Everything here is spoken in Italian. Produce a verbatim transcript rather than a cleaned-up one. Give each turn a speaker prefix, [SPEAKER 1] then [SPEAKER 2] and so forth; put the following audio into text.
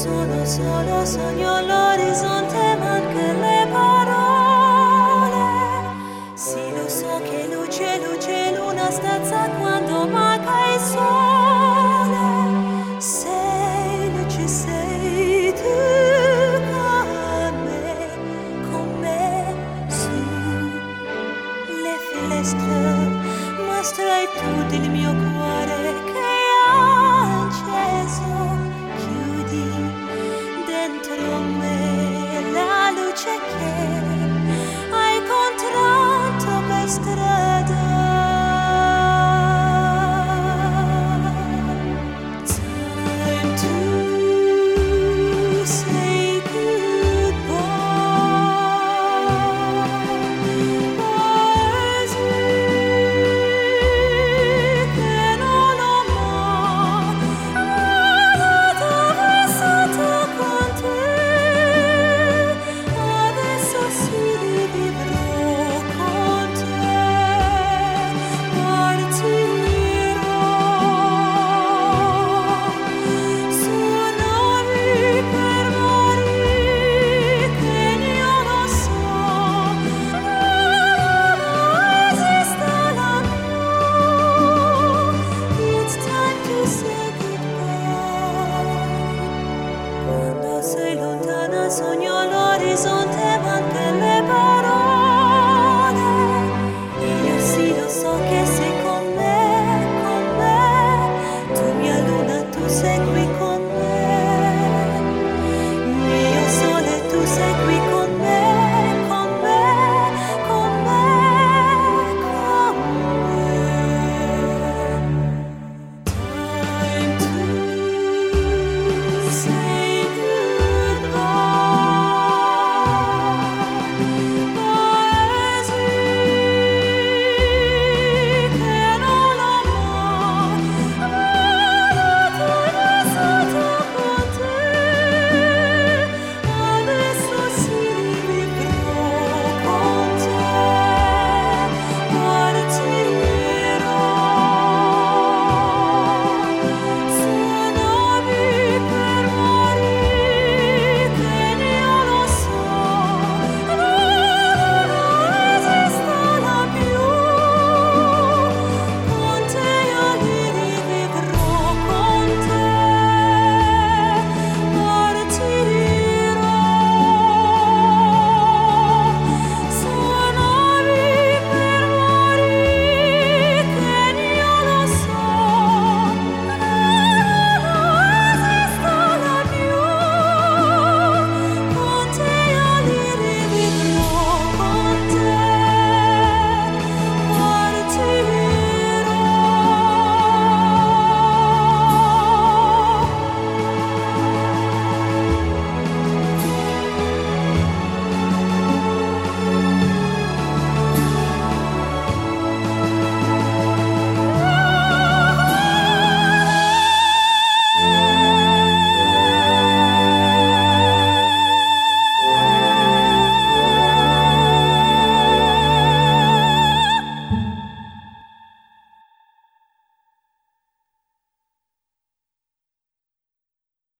[SPEAKER 1] sono solo, sogno l'orizzonte ma anche le parole. Sì, lo so che luce, luce l'una stanza quando manca il sole. Sei luce, sei tu con me, con me su le finestre. Mostrai tutto il mio cuore che ha acceso. Chiudi dentro me la luce che